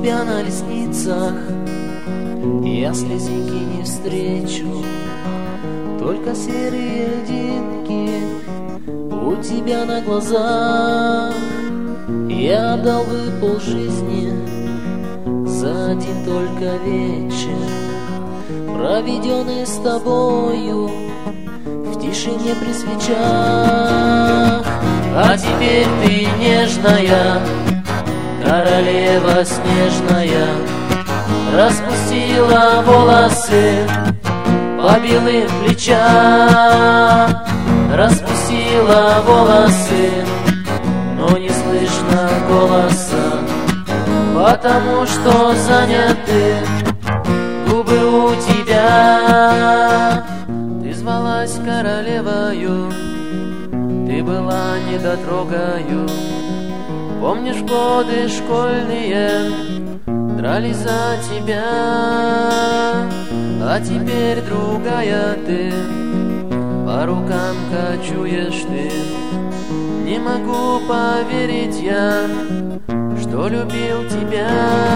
тебя на ресницах я слезинки не встречу, только серые льдинки у тебя на глазах. Я отдал бы полжизни за один только вечер, проведенный с тобою в тишине при свечах. А теперь ты нежная, королева снежная, распустила волосы по белым плечам, распустила волосы, но не слышно голоса, потому что заняты губы у тебя. Ты звалась королевою, ты была недотрогою. Помнишь годы школьные, дрались за тебя, а теперь другая ты, по рукам кочуешь ты. Не могу поверить я, что любил тебя.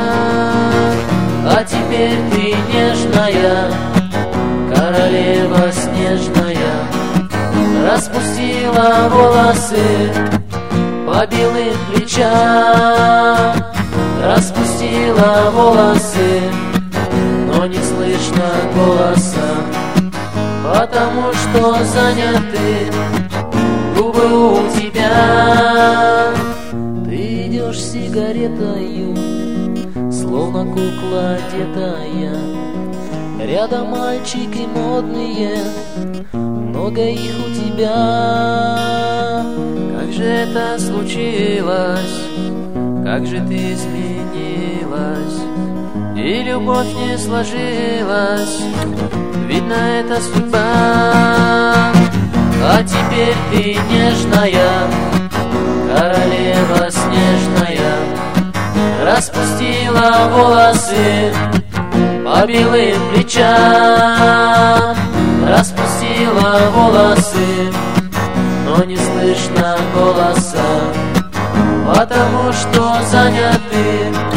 А теперь ты нежная, королева снежная, распустила волосы по белым плечам, распустила волосы, но не слышно голоса, потому что заняты губы у тебя. Ты идешь с сигаретою, словно кукла одетая. Рядом мальчики модные, много их у тебя. Как же это случилось? Как же ты изменилась? И любовь не сложилась, видно, это судьба. А теперь ты нежная, королева снежная, распустила волосы по белым плечам, распустила волосы, но не слышно голоса, потому что заняты